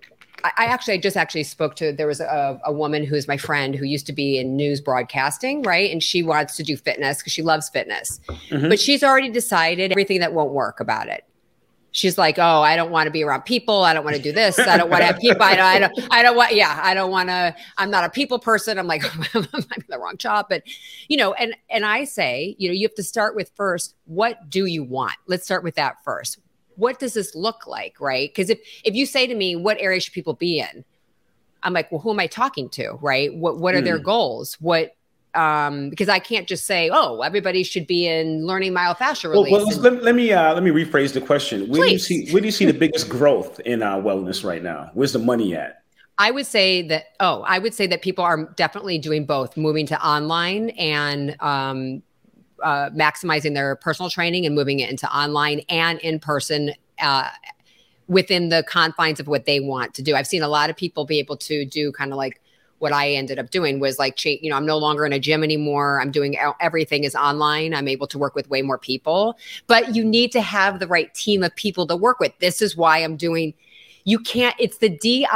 I actually, I just actually spoke to, there was a, a woman who's my friend who used to be in news broadcasting, right? And she wants to do fitness because she loves fitness, mm-hmm. but she's already decided everything that won't work about it. She's like, oh, I don't want to be around people. I don't want to do this. I don't want to have people. I don't, I don't, I don't want, yeah, I don't want to, I'm not a people person. I'm like, I'm in the wrong job. But, you know, and, and I say, you know, you have to start with first, what do you want? Let's start with that first. What does this look like, right? Because if, if you say to me, what area should people be in? I'm like, well, who am I talking to, right? What, what are mm. their goals? What, um, because I can't just say, oh, everybody should be in learning myofascial release. Well, well and, let, let me uh, let me rephrase the question. Where please. do you see where do you see the biggest growth in our wellness right now? Where's the money at? I would say that. Oh, I would say that people are definitely doing both, moving to online and um, uh, maximizing their personal training and moving it into online and in person. Uh, within the confines of what they want to do. I've seen a lot of people be able to do kind of like what I ended up doing was like, you know, I'm no longer in a gym anymore. I'm doing everything is online. I'm able to work with way more people, but you need to have the right team of people to work with. This is why I'm doing, you can't, it's the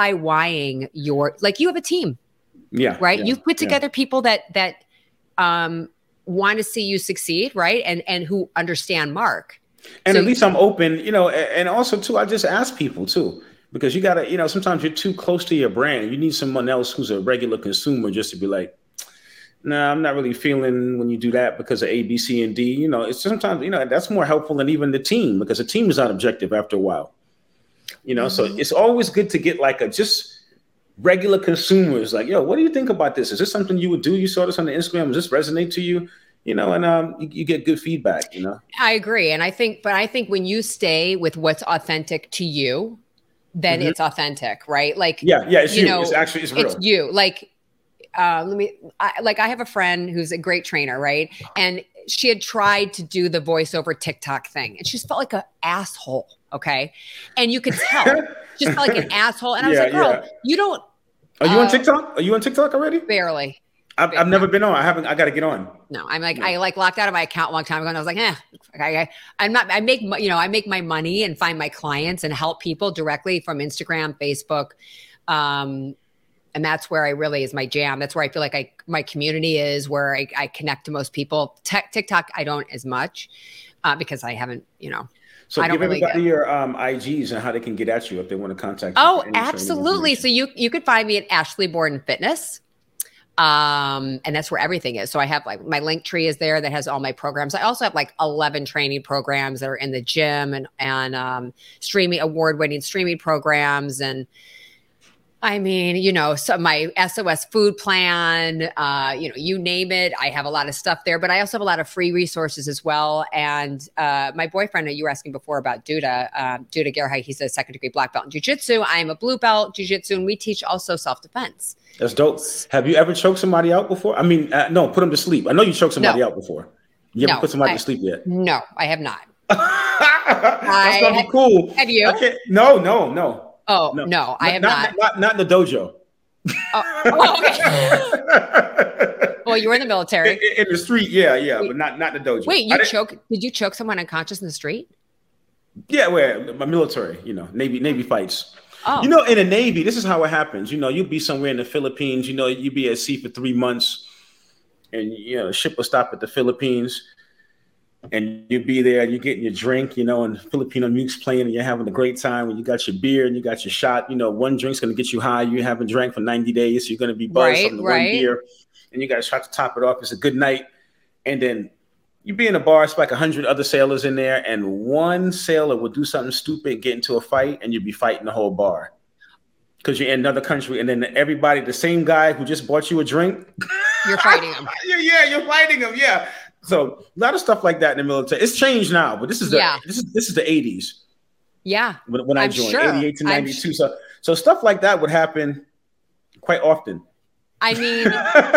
DIYing your, like you have a team. Yeah. Right. Yeah, You've put together yeah. people that, that um, want to see you succeed. Right. And, and who understand Mark. And so, at least I'm open, you know, and also too, I just ask people too. Because you got to, you know, sometimes you're too close to your brand. You need someone else who's a regular consumer just to be like, nah, I'm not really feeling when you do that because of A, B, C, and D. You know, it's sometimes, you know, that's more helpful than even the team because the team is not objective after a while. You know, mm-hmm. so it's always good to get like a just regular consumers like, yo, what do you think about this? Is this something you would do? You saw this on the Instagram. Does this resonate to you? You know, and um, you, you get good feedback, you know? I agree. And I think, but I think when you stay with what's authentic to you, then mm-hmm. it's authentic, right? Like, yeah, yeah, it's you. you know, it's actually, it's real. It's you. Like, uh, let me, I, like, I have a friend who's a great trainer, right? And she had tried to do the voiceover TikTok thing, and she just felt like an asshole. Okay, and you could tell, she just felt like an asshole. And I was yeah, like, girl, yeah. you don't. Are you uh, on TikTok? Are you on TikTok already? Barely. I've, I've never been on. I haven't. I got to get on. No, I'm like, no. I like locked out of my account a long time ago, and I was like, eh, I, I, I'm not. I make, you know, I make my money and find my clients and help people directly from Instagram, Facebook, um, and that's where I really is my jam. That's where I feel like I my community is, where I, I connect to most people. Tech, TikTok, I don't as much uh, because I haven't, you know. So I give don't everybody really your um, I Gs and how they can get at you if they want to contact you. Oh, absolutely. So you you could find me at Ashley Borden Fitness. Um, and that's where everything is. So I have like my link tree is there that has all my programs. I also have like eleven training programs that are in the gym and, and, um, streaming award winning streaming programs. And I mean, you know, so my S O S food plan, uh, you know, you name it. I have a lot of stuff there, but I also have a lot of free resources as well. And, uh, my boyfriend, you were asking before about Duda, um, Duda Gerhai, he's a second degree black belt in jiu-jitsu. I am a blue belt jiu-jitsu, and we teach also self-defense. That's dope. Have you ever choked somebody out before? I mean, uh, no, put them to sleep. I know you choked somebody no. out before. You ever no, put somebody I, to sleep yet? No, I have not. That's I, gonna be cool. Have you? No, no, no. Oh, no, no I have not, not. Not, not in the dojo. Oh, oh, okay. Well, you were in the military. In, in the street, yeah, yeah, wait, but not not in the dojo. Wait, you choke? Did you choke someone unconscious in the street? Yeah, well, my military, you know, Navy Navy fights. Oh. You know, in the Navy, this is how it happens. You know, you'll be somewhere in the Philippines. You know, you'll be at sea for three months, and you know, the ship will stop at the Philippines, and you'll be there, and you're getting your drink, you know, and Filipino music's playing, and you're having a great time. When you got your beer and you got your shot, you know, one drink's going to get you high. You haven't drank for ninety days, so you're going to be buzzed right, from the right. one beer, and you got a shot to top it off. It's a good night, and then you be in a bar, it's like a hundred other sailors in there, and one sailor will do something stupid, get into a fight, and you'll be fighting the whole bar because you're in another country. And then everybody, the same guy who just bought you a drink, you're fighting him. yeah, yeah, you're fighting him. Yeah. So a lot of stuff like that in the military. It's changed now, but this is the yeah. this is this is the eighties. Yeah. When, when I I'm joined, sure. eighty-eight to ninety-two. So so stuff like that would happen quite often. I mean,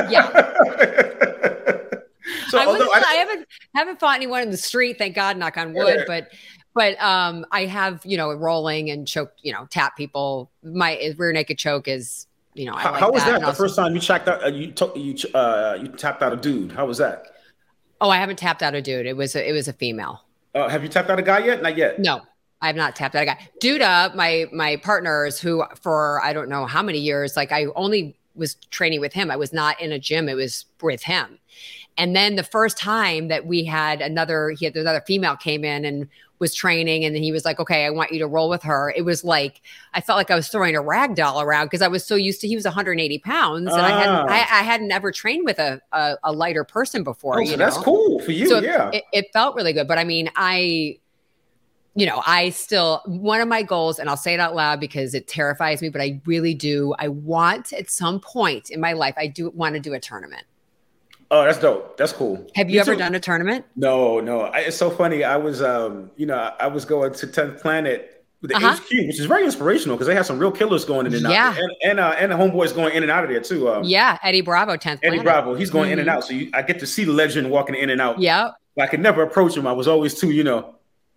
yeah. So, I, although I, I haven't haven't fought anyone in the street, thank God, knock on wood. Yeah. But but um, I have, you know, rolling and choke, you know, tap people. My rear naked choke is, you know, I how, like how was that. that? The also, first time you checked out, uh, you took you uh, you tapped out a dude. How was that? Oh, I haven't tapped out a dude. It was a, it was a female. Uh, have you tapped out a guy yet? Not yet. No, I have not tapped out a guy. Duda, my my partners, who for I don't know how many years, like I only was training with him. I was not in a gym. It was with him. And then the first time that we had another, he had another female came in and was training, and then he was like, "Okay, I want you to roll with her." It was like I felt like I was throwing a rag doll around because I was so used to. He was one hundred eighty pounds, and ah. I hadn't, I, I hadn't ever trained with a a, a lighter person before. Oh, you so know? That's cool for you. So yeah, it, it felt really good. But I mean, I. You know, I still, one of my goals, and I'll say it out loud because it terrifies me, but I really do. I want at some point in my life, I do want to do a tournament. Oh, that's dope. That's cool. Have you me ever too. done a tournament? No, no. I, it's so funny. I was, um, you know, I was going to tenth Planet with the uh-huh. H Q, which is very inspirational because they have some real killers going in and out. Yeah. And and, uh, and the homeboys going in and out of there too. Um, yeah, Eddie Bravo, tenth Eddie Planet. Bravo, he's going mm-hmm. in and out. So you, I get to see the legend walking in and out. Yeah. I could never approach him. I was always too, you know.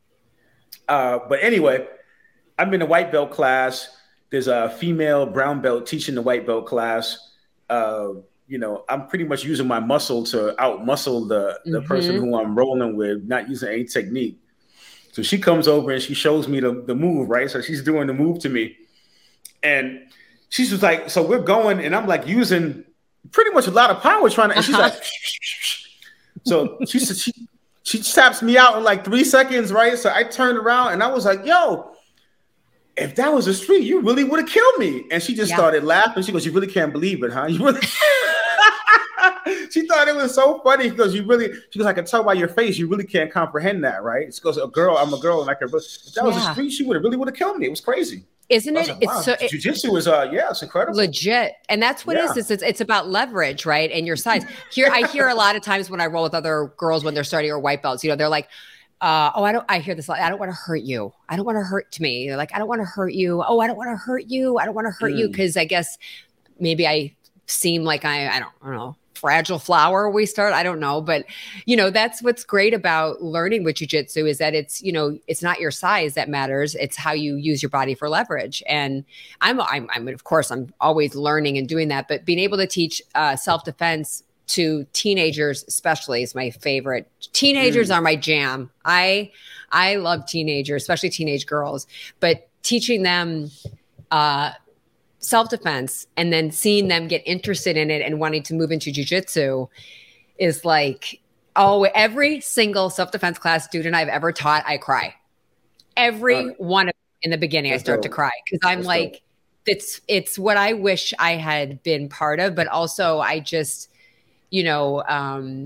Uh, but anyway, I'm in the white belt class. There's a female brown belt teaching the white belt class. Uh, you know, I'm pretty much using my muscle to out muscle the, the mm-hmm. person who I'm rolling with, not using any technique. So she comes over and she shows me the, the move, right? So she's doing the move to me. And she's just like, so we're going, and I'm like using pretty much a lot of power trying to, and she's uh-huh. like, so she said, she, She taps me out in like three seconds, right? So I turned around and I was like, yo, if that was a street, you really would have killed me. And she just yeah. started laughing. She goes, you really can't believe it, huh? You really She thought it was so funny because you really, she goes, I can tell by your face, you really can't comprehend that, right? She goes, a girl, I'm a girl, and I can, if that was yeah. a street, she would have really would have killed me. It was crazy. Isn't it? Like, wow, it's so it, jiu-jitsu is uh yeah, it's incredible. Legit. And that's what yeah. it is. It's, it's about leverage, right? And your size. Here I hear a lot of times when I roll with other girls when they're starting or white belts, you know, they're like, uh, oh, I don't I hear this a lot. I don't want to hurt you. I don't want to hurt to me. They're like, I don't want to hurt you. Oh, I don't want to hurt you. I don't want to hurt mm. you. Cause I guess maybe I seem like I I don't, I don't know. fragile flower we start. I don't know. But, you know, that's what's great about learning with jiu-jitsu is that it's, you know, it's not your size that matters. It's how you use your body for leverage. And I'm, I'm, I'm of course, I'm always learning and doing that. But being able to teach uh, self-defense to teenagers, especially, is my favorite. Teenagers mm. are my jam. I, I love teenagers, especially teenage girls. But teaching them, uh, self-defense and then seeing them get interested in it and wanting to move into jiu-jitsu is like, oh, every single self-defense class student I've ever taught, I cry. Every uh, one of them in the beginning, I start dope. to cry because I'm That's like, dope. it's it's what I wish I had been part of, but also I just, you know, um,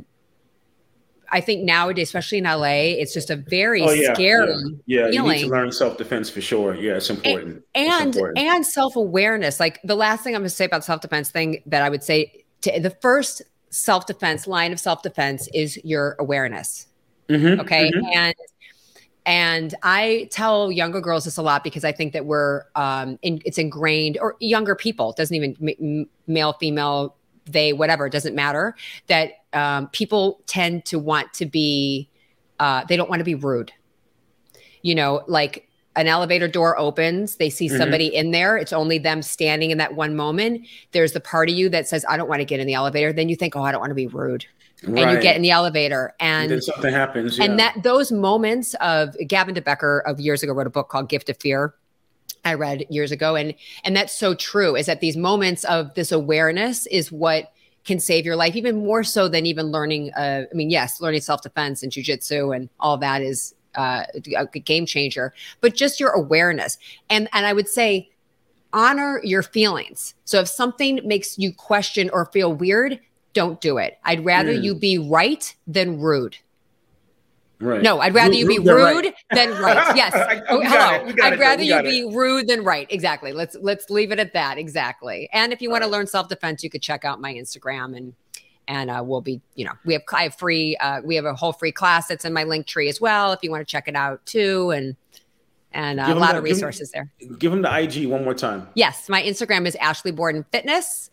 I think nowadays, especially in L A, it's just a very oh, yeah, scary yeah. yeah feeling. You need to learn self-defense for sure. Yeah, it's important. And it's and, important. and self-awareness. Like the last thing I'm going to say about self-defense thing that I would say, to, the first self-defense line of self-defense is your awareness. Mm-hmm, okay. Mm-hmm. And and I tell younger girls this a lot because I think that we're, um, in, it's ingrained, or younger people, it doesn't even m- male, female, they, whatever, it doesn't matter, that um, people tend to want to be, uh, they don't want to be rude. You know, like an elevator door opens, they see somebody mm-hmm. in there. It's only them standing in that one moment. There's the part of you that says, I don't want to get in the elevator. Then you think, oh, I don't want to be rude. Right. And you get in the elevator and, and then something happens. Yeah. And that those moments of Gavin DeBecker of years ago wrote a book called Gift of Fear. I read years ago. And, and that's so true, is that these moments of this awareness is what can save your life, even more so than even learning. Uh, I mean, yes, learning self-defense and jujitsu and all that is uh, a game changer, but just your awareness. And, and I would say, honor your feelings. So if something makes you question or feel weird, don't do it. I'd rather mm. you be right than rude. Right. No, I'd rather rude, you be rude rude right. than right. Yes. I, oh, hello. It, I'd rather you it. be rude than right. Exactly. Let's let's leave it at that. Exactly. And if you want to learn self-defense, you could check out my Instagram and and uh, we'll be, you know, we have I have free uh, we have a whole free class that's in my link tree as well if you want to check it out too. And and uh, a lot the, of resources give, there. Give them the I G one more time. Yes, my Instagram is Ashley Borden Fitness.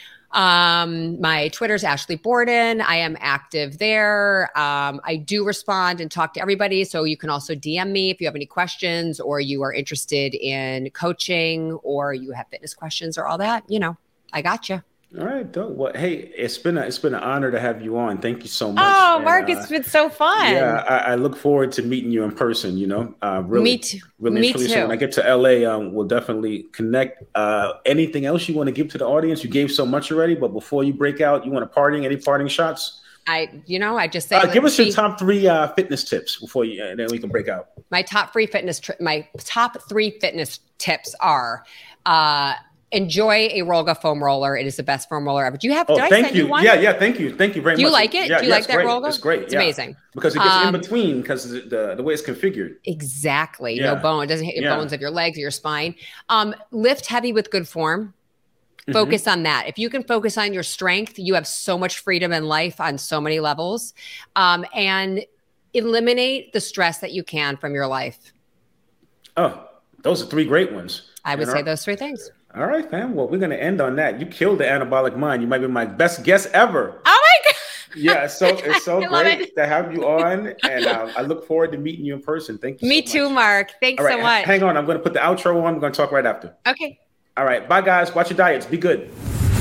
Um, my Twitter's Ashley Borden. I am active there. Um, I do respond and talk to everybody. So you can also D M me if you have any questions or you are interested in coaching or you have fitness questions or all that, you know, I got you. All right. Dope. Well, hey, it's been a, it's been an honor to have you on. Thank you so much. Oh, and, Mark, uh, it's been so fun. Yeah, I, I look forward to meeting you in person. You know, uh, really, me too. Really, me really too. So when I get to L A, um, we'll definitely connect. Uh, anything else you want to give to the audience? You gave so much already, but before you break out, you want to parting? Any parting shots? I, you know, I just say, uh, give us be, your top three uh, fitness tips before you, and then we can break out. My top three fitness, tri- my top three fitness tips are. Uh, Enjoy a Rolga foam roller. It is the best foam roller ever. Do you have? Oh, did I thank send you. you one? Yeah, yeah. Thank you. Thank you very much. Do you like it? Yeah, Do you yeah, like that great. Rolga? It's great. It's yeah. amazing because it gets um, in between because the, the the way it's configured. Exactly. Yeah. No bone. It doesn't hit your yeah. bones of your legs or your spine. Um, lift heavy with good form. Focus mm-hmm. on that. If you can focus on your strength, you have so much freedom in life on so many levels. Um, and eliminate the stress that you can from your life. Oh, those are three great ones. I would and say our, those three things. All right, fam. Well, we're going to end on that. You killed the anabolic mind. You might be my best guest ever. Oh my God. Yeah, so it's so great it. to have you on. And uh, I look forward to meeting you in person. Thank you Me so too, much. Mark. Thanks All right, so much. Hang on. I'm going to put the outro on. I'm going to talk right after. Okay. All right. Bye, guys. Watch your diets. Be good.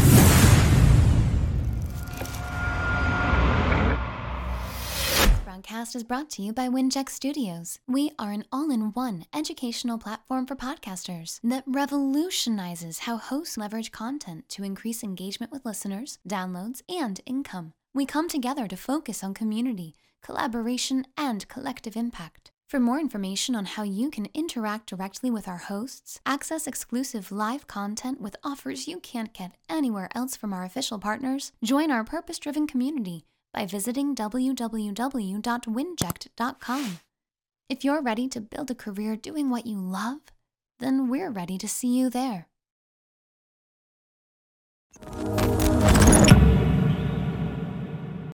Podcast is brought to you by Wincheck Studios. We are an all-in-one educational platform for podcasters that revolutionizes how hosts leverage content to increase engagement with listeners, downloads, and income. We come together to focus on community, collaboration, and collective impact. For more information on how you can interact directly with our hosts, access exclusive live content with offers you can't get anywhere else from our official partners, join our purpose-driven community by visiting w w w dot winject dot com. If you're ready to build a career doing what you love, then we're ready to see you there.